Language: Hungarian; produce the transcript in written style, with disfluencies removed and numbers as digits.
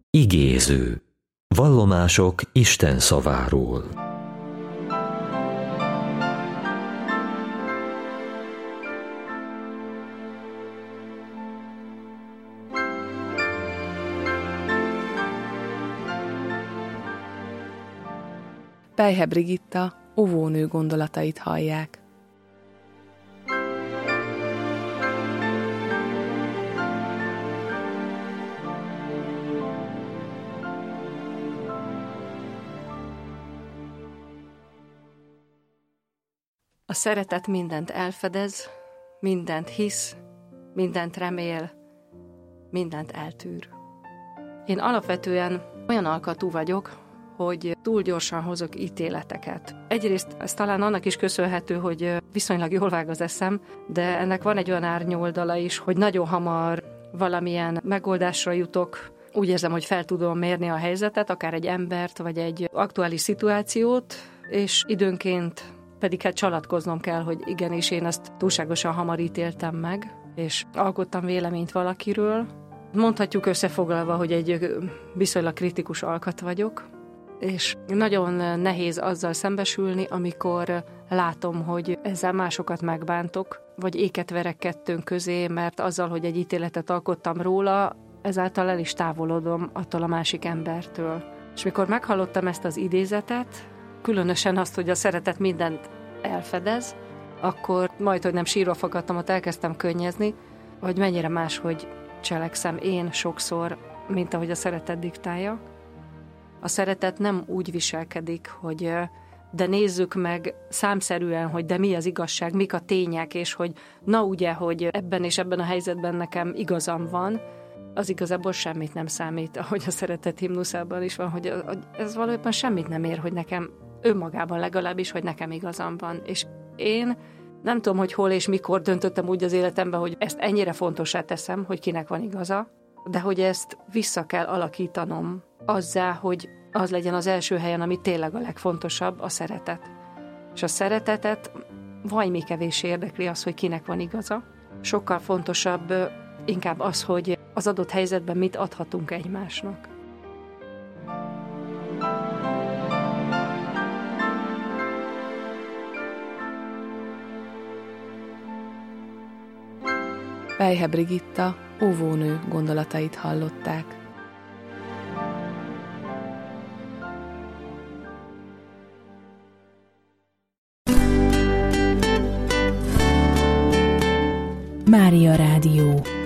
Igéző. Vallomások Isten szaváról. Pelyhe Brigitta óvónő gondolatait hallják. A szeretet mindent elfedez, mindent hisz, mindent remél, mindent eltűr. Én alapvetően olyan alkatú vagyok, hogy túl gyorsan hozok ítéleteket. Egyrészt ez talán annak is köszönhető, hogy viszonylag jól vág az eszem, de ennek van egy olyan árnyoldala is, hogy nagyon hamar valamilyen megoldásra jutok. Úgy érzem, hogy fel tudom mérni a helyzetet, akár egy embert, vagy egy aktuális szituációt, és időnként pedig hát csalatkoznom kell, hogy igenis én ezt túlságosan hamar ítéltem meg, és alkottam véleményt valakiről. Mondhatjuk összefoglalva, hogy egy viszonylag kritikus alkat vagyok, és nagyon nehéz azzal szembesülni, amikor látom, hogy ezzel másokat megbántok, vagy éket verek kettőnk közé, mert azzal, hogy egy ítéletet alkottam róla, ezáltal el is távolodom attól a másik embertől. És mikor meghallottam ezt az idézetet, különösen azt, hogy a szeretet mindent elfedez, akkor majdhogy nem sírva fakadtam, ott elkezdtem könnyezni, hogy mennyire máshogy cselekszem én sokszor, mint ahogy a szeretet diktálja. A szeretet nem úgy viselkedik, hogy de nézzük meg számszerűen, hogy de mi az igazság, mik a tények, és hogy na ugye, hogy ebben és ebben a helyzetben nekem igazam van, az igazából semmit nem számít, ahogy a szeretet himnuszában is van, hogy ez valójában semmit nem ér, hogy nekem önmagában legalábbis, hogy nekem igazam van. És én nem tudom, hogy hol és mikor döntöttem úgy az életemben, hogy ezt ennyire fontossá teszem, hogy kinek van igaza, de hogy ezt vissza kell alakítanom azzá, hogy az legyen az első helyen, ami tényleg a legfontosabb, a szeretet. És a szeretetet vajmi kevés érdekli az, hogy kinek van igaza. Sokkal fontosabb inkább az, hogy az adott helyzetben mit adhatunk egymásnak. Pelyhe Brigitta óvónő gondolatait hallották. Mária Rádió.